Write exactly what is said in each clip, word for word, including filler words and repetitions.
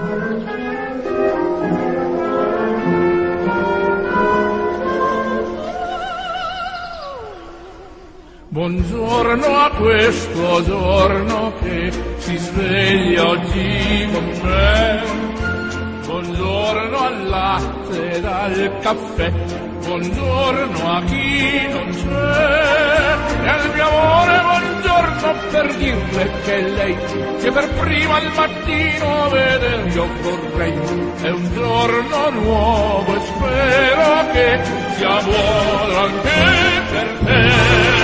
Buongiorno a questo giorno che si sveglia oggi con me. Buongiorno al latte ed al caffè. Buongiorno a chi non c'è. E al mio amore buongiorno per dirle che lei, che per prima al mattino veder io vorrei. È un giorno nuovo e spero che sia buono anche per te.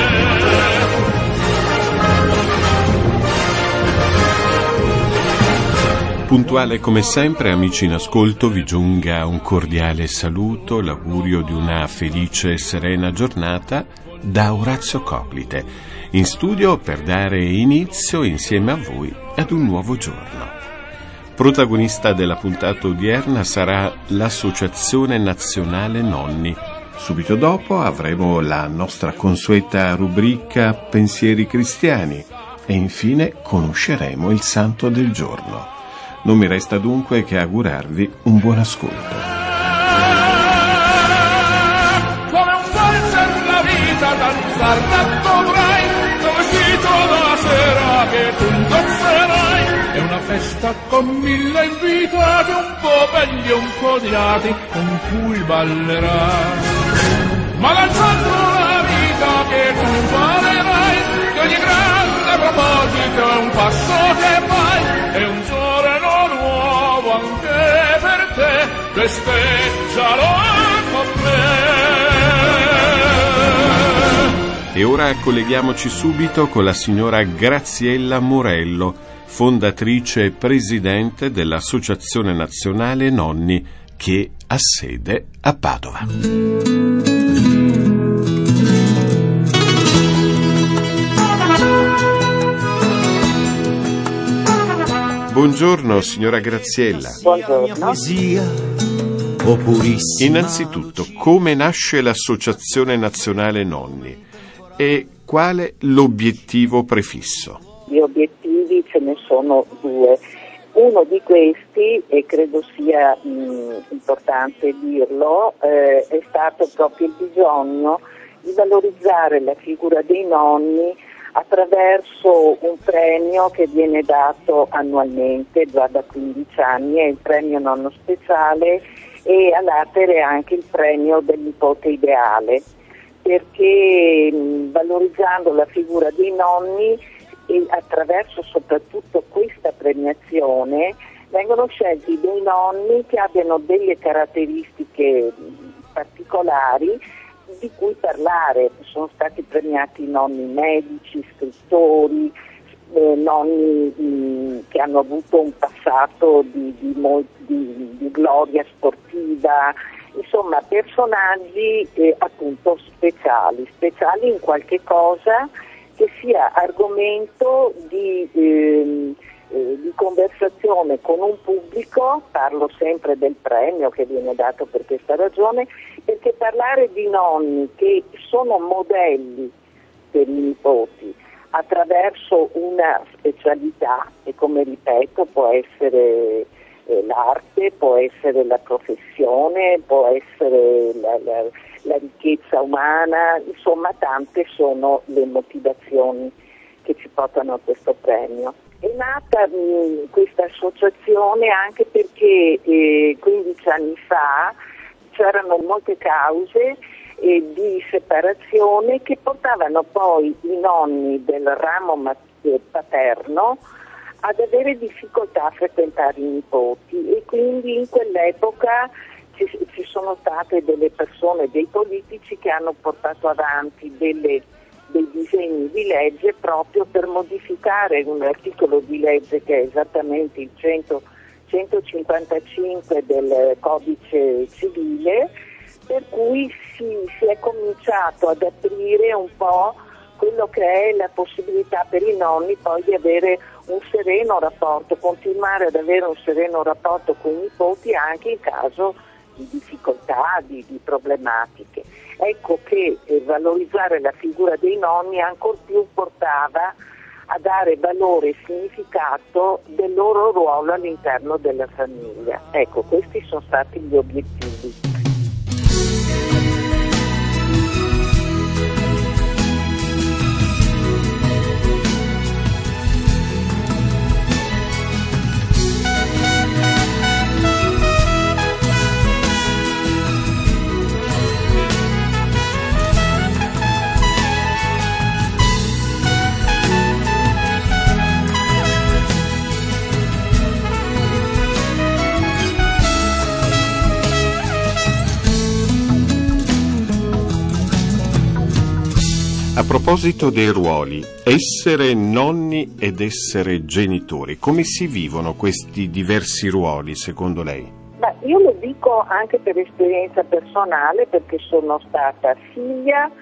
Puntuale come sempre, amici in ascolto, vi giunga un cordiale saluto, l'augurio di una felice e serena giornata da Orazio Coclite, in studio per dare inizio insieme a voi ad un nuovo giorno. Protagonista della puntata odierna sarà l'Associazione Nazionale Nonni. Subito dopo avremo la nostra consueta rubrica Pensieri Cristiani e infine conosceremo il santo del giorno. Non mi resta dunque che augurarvi un buon ascolto. Come un valzer la vita danzar dovrai, come vestito da sera che tu indosserai. È una festa con mille invitati, un po' belli e un po' odiati, con cui ballerai. Ma danzando la vita che tu farerai, che ogni grande proposito è un passo che fai, è un giorno nuovo anche per te, festeggialo con me. E ora colleghiamoci subito con la signora Graziella Morello, fondatrice e presidente dell'Associazione Nazionale Nonni, che ha sede a Padova. Buongiorno signora Graziella. Buongiorno. Innanzitutto, come nasce l'Associazione Nazionale Nonni e quale l'obiettivo prefisso? Gli obiettivi ce ne sono due. Uno di questi, e credo sia mh, importante dirlo, eh, è stato proprio il bisogno di valorizzare la figura dei nonni attraverso un premio che viene dato annualmente già da quindici anni, è il premio nonno speciale, e all'Atere anche il premio del nipote ideale, perché mh, valorizzando la figura dei nonni e attraverso soprattutto questa premiazione vengono scelti dei nonni che abbiano delle caratteristiche particolari di cui parlare. Sono stati premiati nonni medici, scrittori, eh, nonni mh, che hanno avuto un passato di, di, di, di gloria sportiva, insomma personaggi eh, appunto speciali, speciali in qualche cosa che sia argomento di, ehm, eh, di conversazione con un pubblico. Parlo sempre del premio che viene dato per questa ragione, perché parlare di nonni che sono modelli per i nipoti attraverso una specialità, e come ripeto può essere eh, l'arte, può essere la professione, può essere la, la, la ricchezza umana, insomma tante sono le motivazioni che ci portano a questo premio. È nata mh, questa associazione anche perché eh, quindici anni fa c'erano molte cause eh, di separazione che portavano poi i nonni del ramo mat- paterno ad avere difficoltà a frequentare i nipoti, e quindi in quell'epoca ci, ci sono state delle persone, dei politici che hanno portato avanti delle, dei disegni di legge proprio per modificare un articolo di legge che è esattamente il cento, centocinquantacinque del codice civile, per cui si, si è cominciato ad aprire un po' quello che è la possibilità per i nonni poi di avere un sereno rapporto, continuare ad avere un sereno rapporto con i nipoti anche in caso di difficoltà, di, di problematiche. Ecco che eh, valorizzare la figura dei nonni ancor più portava a dare valore e significato del loro ruolo all'interno della famiglia. Ecco, questi sono stati gli obiettivi. A proposito dei ruoli, essere nonni ed essere genitori, come si vivono questi diversi ruoli secondo lei? Beh, io lo dico anche per esperienza personale, perché sono stata figlia,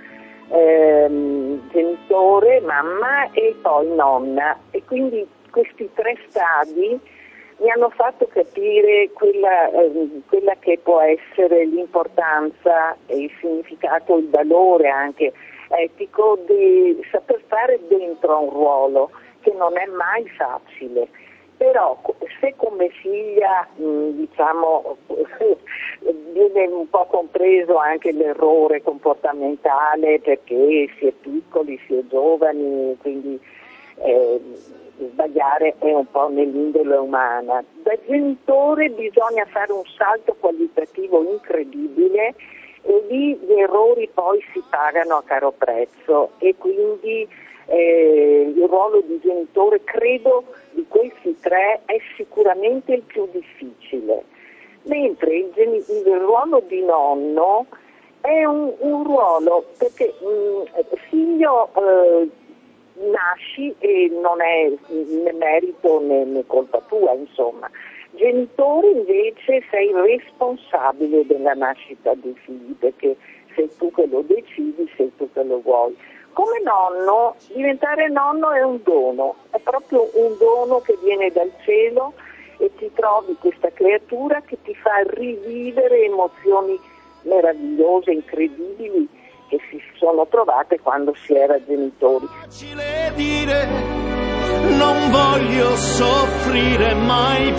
ehm, genitore, mamma e poi nonna, e quindi questi tre stadi mi hanno fatto capire quella, eh, quella che può essere l'importanza e il significato, il valore anche etico di saper stare dentro un ruolo che non è mai facile. Però se come figlia mh, diciamo viene un po' compreso anche l'errore comportamentale, perché si è piccoli, si è giovani, quindi eh, sbagliare è un po' nell'indole umana. Da genitore bisogna fare un salto qualitativo incredibile, e lì gli errori poi si pagano a caro prezzo, e quindi eh, il ruolo di genitore, credo, di questi tre è sicuramente il più difficile, mentre il, gen- il ruolo di nonno è un, un ruolo perché mh, figlio eh, nasci e non è né merito né, né colpa tua, insomma. Genitore invece sei responsabile della nascita dei figli, perché sei tu che lo decidi, sei tu che lo vuoi. Come nonno, diventare nonno è un dono, è proprio un dono che viene dal cielo, e ti trovi questa creatura che ti fa rivivere emozioni meravigliose, incredibili, che si sono trovate quando si era genitori. Facile dire, non voglio soffrire mai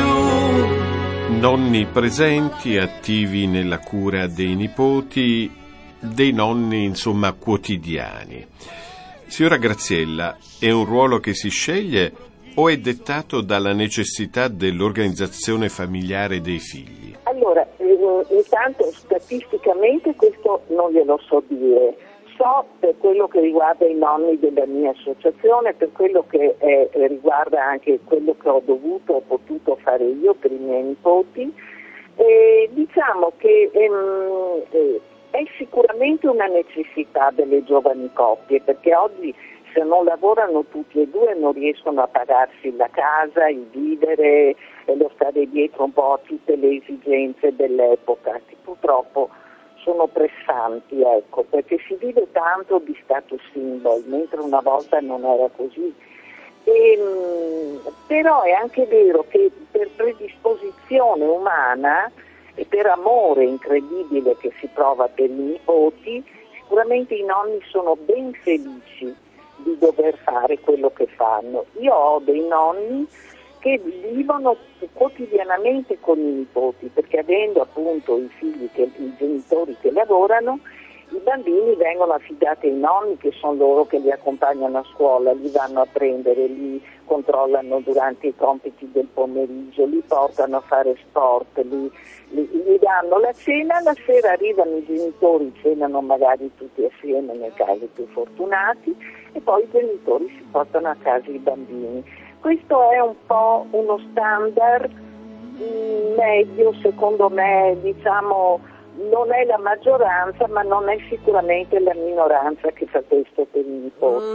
più. Nonni presenti, attivi nella cura dei nipoti, dei nonni insomma quotidiani. Signora Graziella, è un ruolo che si sceglie o è dettato dalla necessità dell'organizzazione familiare dei figli? Allora, intanto statisticamente questo non glielo so dire. So per quello che riguarda i nonni della mia associazione, per quello che è, riguarda anche quello che ho dovuto o potuto fare io per i miei nipoti, e diciamo che ehm, è sicuramente una necessità delle giovani coppie, perché oggi se non lavorano tutti e due non riescono a pagarsi la casa, il vivere e lo stare dietro un po' a tutte le esigenze dell'epoca, che purtroppo sono pressanti, ecco, perché si vive tanto di status symbol, mentre una volta non era così. E, mh, però è anche vero che per predisposizione umana e per amore incredibile che si prova per i nipoti, sicuramente i nonni sono ben felici di dover fare quello che fanno. Io ho dei nonni che vivono quotidianamente con i nipoti, perché avendo appunto i figli, che, i genitori che lavorano, i bambini vengono affidati ai nonni, che sono loro che li accompagnano a scuola, li vanno a prendere, li controllano durante i compiti del pomeriggio, li portano a fare sport, li, li, gli danno la cena, la sera arrivano i genitori, cenano magari tutti assieme nei casi più fortunati, e poi i genitori si portano a casa i bambini. Questo è un po' uno standard medio, secondo me, diciamo, non è la maggioranza, ma non è sicuramente la minoranza che fa questo per i nipoti.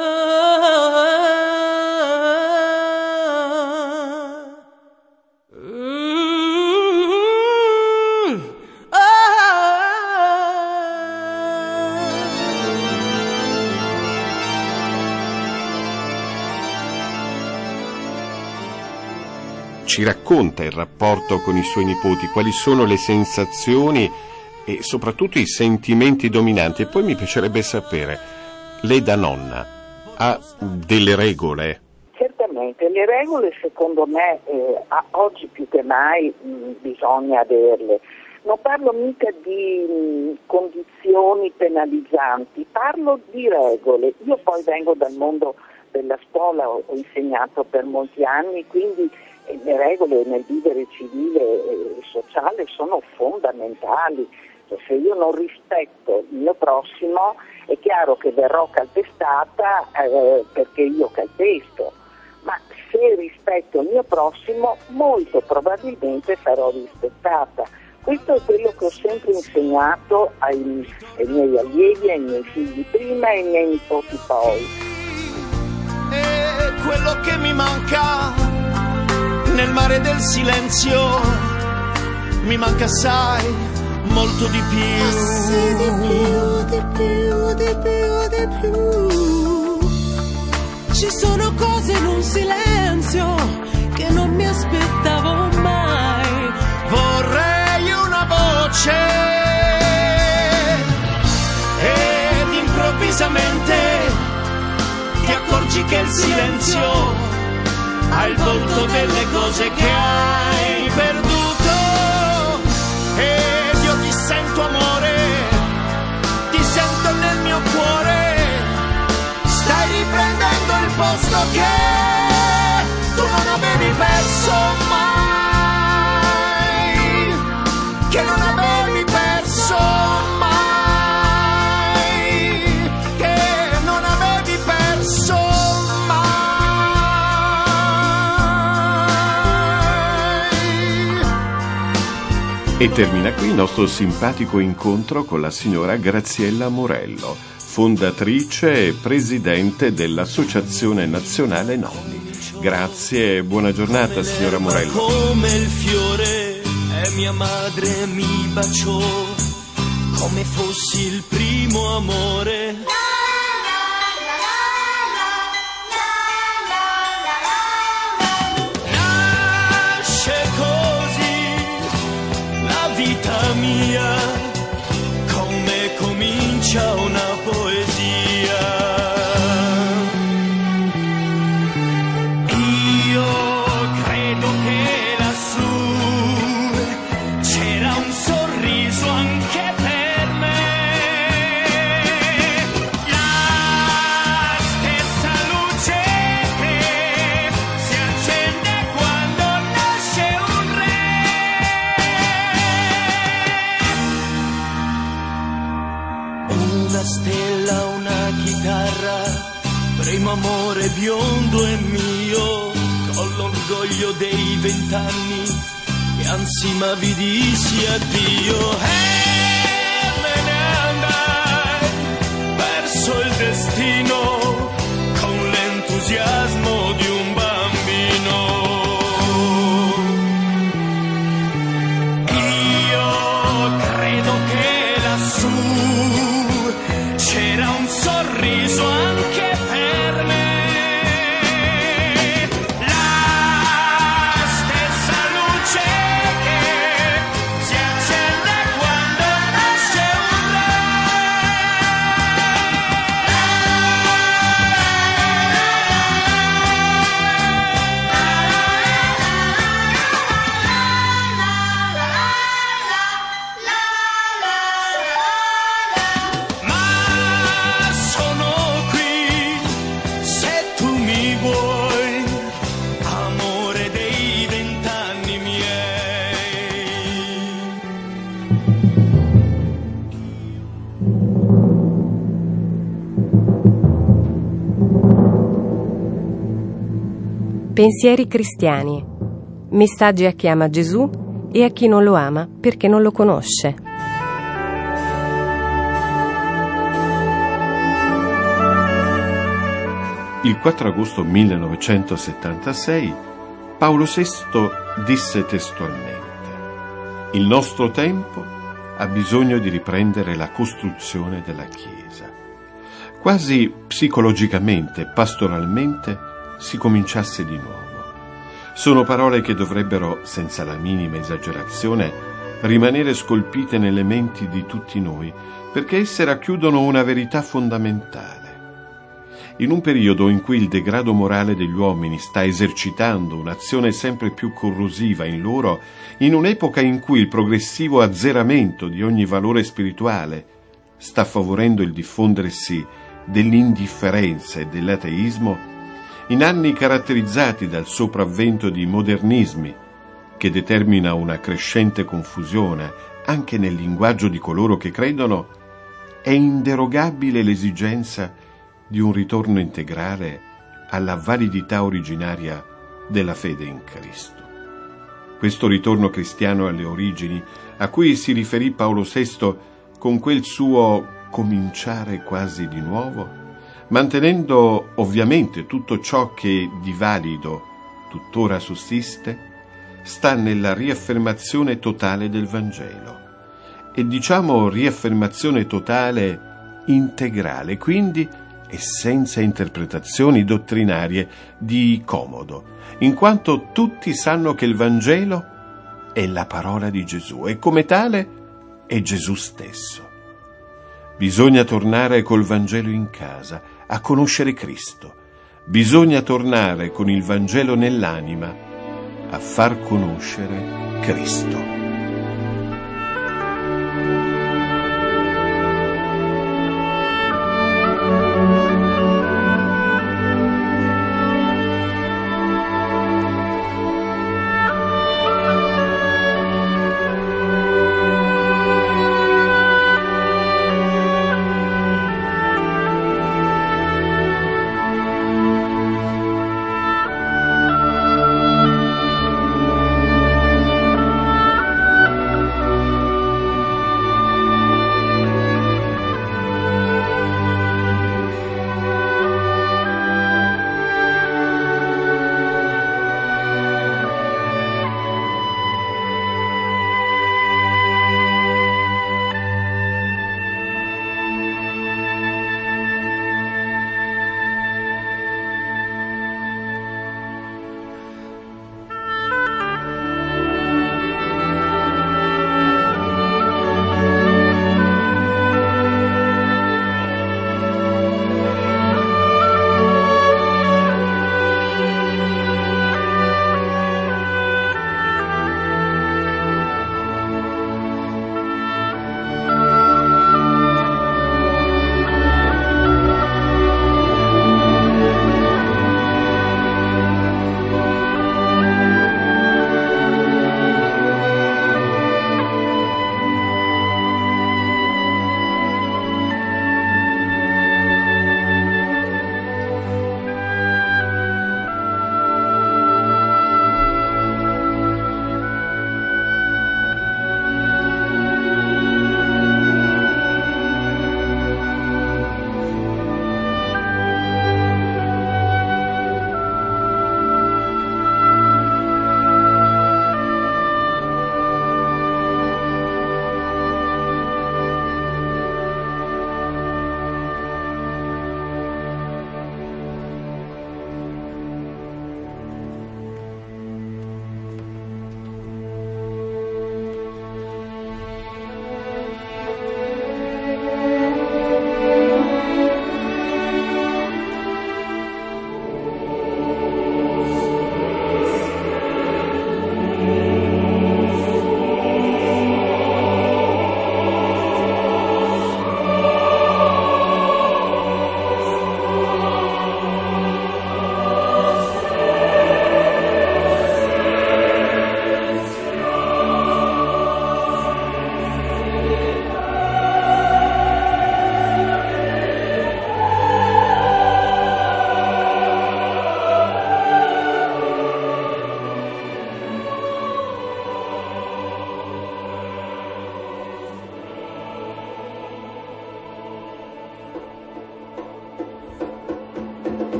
Ci racconta il rapporto con i suoi nipoti, quali sono le sensazioni e soprattutto i sentimenti dominanti. E poi mi piacerebbe sapere, lei da nonna ha delle regole. Certamente, le regole secondo me eh, a, oggi più che mai mh, bisogna averle. Non parlo mica di mh, condizioni penalizzanti, parlo di regole. Io poi vengo dal mondo della scuola, ho, ho insegnato per molti anni, quindi eh, le regole nel vivere civile e sociale sono fondamentali. Cioè, se io non rispetto il mio prossimo è chiaro che verrò calpestata eh, perché io calpesto, ma se rispetto il mio prossimo molto probabilmente sarò rispettata. Questo è quello che ho sempre insegnato ai, ai miei allievi, ai miei figli prima e ai miei nipoti poi. E quello che mi manca nel mare del silenzio, mi manca assai, molto di più. Sì, di più, di più, di più, di più. Ci sono cose in un silenzio che non mi aspettavo mai. Vorrei una voce ed improvvisamente ti accorgi che il silenzio ha il volto delle cose che hai perduto. Ed io ti sento amore, ti sento nel mio cuore, stai riprendendo il posto che tu non avevi perso mai, che non avevi perso mai, che non avevi perso mai. E termina qui il nostro simpatico incontro con la signora Graziella Morello, fondatrice e presidente dell'Associazione Nazionale Nonni. Grazie e buona giornata, signora Morello. Come il fiore e mia madre mi baciò, come fossi il primo amore. Nasce così la vita mia, come comincia una poesia. Io credo che lassù c'era un sorriso anche per me, la stessa luce che si accende quando nasce un re. Una stella, una chitarra, primo amore biondo e mio, con l'orgoglio dei vent'anni, e anzi ma vi dissi addio. E me ne andai verso il destino con l'entusiasmo di un bambino. Io credo che lassù c'era un sorriso anche per me, la stessa luce che si accende quando nasce un re. Ma sono qui se tu mi vuoi, amore dei vent'anni miei. Pensieri cristiani. Messaggi a chi ama Gesù e a chi non lo ama perché non lo conosce. Il quattro agosto millenovecentosettantasei Paolo sesto disse testualmente: «Il nostro tempo ha bisogno di riprendere la costruzione della Chiesa». Quasi psicologicamente, pastoralmente, si cominciasse di nuovo. Sono parole che dovrebbero, senza la minima esagerazione, rimanere scolpite nelle menti di tutti noi, perché esse racchiudono una verità fondamentale. In un periodo in cui il degrado morale degli uomini sta esercitando un'azione sempre più corrosiva in loro, in un'epoca in cui il progressivo azzeramento di ogni valore spirituale sta favorendo il diffondersi dell'indifferenza e dell'ateismo, in anni caratterizzati dal sopravvento di modernismi che determina una crescente confusione anche nel linguaggio di coloro che credono, è inderogabile l'esigenza di un ritorno integrale alla validità originaria della fede in Cristo. Questo ritorno cristiano alle origini, a cui si riferì Paolo sesto con quel suo cominciare quasi di nuovo, mantenendo ovviamente tutto ciò che di valido tuttora sussiste, sta nella riaffermazione totale del Vangelo. E diciamo riaffermazione totale integrale, quindi e senza interpretazioni dottrinarie di comodo, in quanto tutti sanno che il Vangelo è la parola di Gesù e come tale è Gesù stesso. Bisogna tornare col Vangelo in casa a conoscere Cristo. Bisogna tornare con il Vangelo nell'anima a far conoscere Cristo.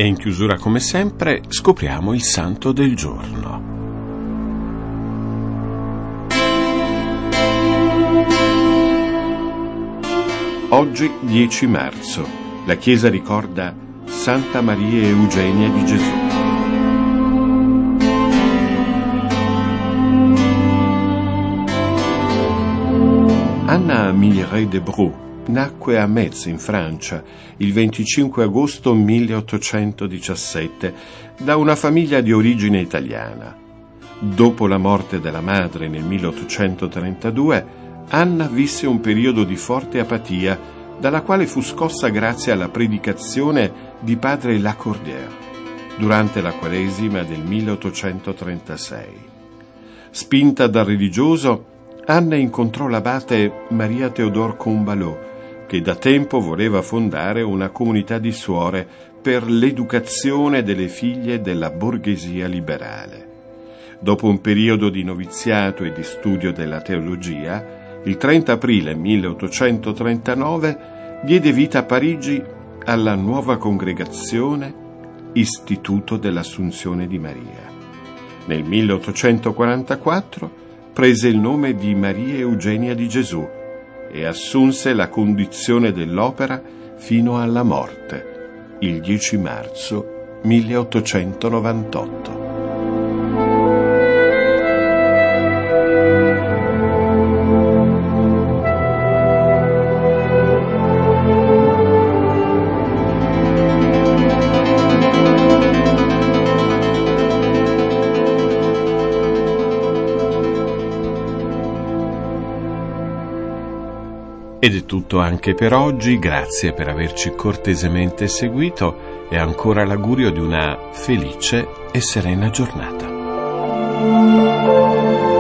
E in chiusura, come sempre, scopriamo il santo del giorno. Oggi, dieci marzo, la Chiesa ricorda Santa Maria Eugenia di Gesù. Anna Mireille de Brou nacque a Metz, in Francia, il venticinque agosto milleottocentodiciassette, da una famiglia di origine italiana. Dopo la morte della madre nel milleottocentotrentadue, Anna visse un periodo di forte apatia, dalla quale fu scossa grazie alla predicazione di padre Lacordaire, durante la Quaresima del milleottocentotrentasei. Spinta dal religioso, Anna incontrò l'abate Maria Théodore Combalot, che da tempo voleva fondare una comunità di suore per l'educazione delle figlie della borghesia liberale. Dopo un periodo di noviziato e di studio della teologia, il trenta aprile milleottocentotrentanove diede vita a Parigi alla nuova congregazione Istituto dell'Assunzione di Maria. Nel milleottocentoquarantaquattro prese il nome di Maria Eugenia di Gesù e assunse la condizione dell'opera fino alla morte, il dieci marzo milleottocentonovantotto. Ed è tutto anche per oggi, grazie per averci cortesemente seguito e ancora l'augurio di una felice e serena giornata.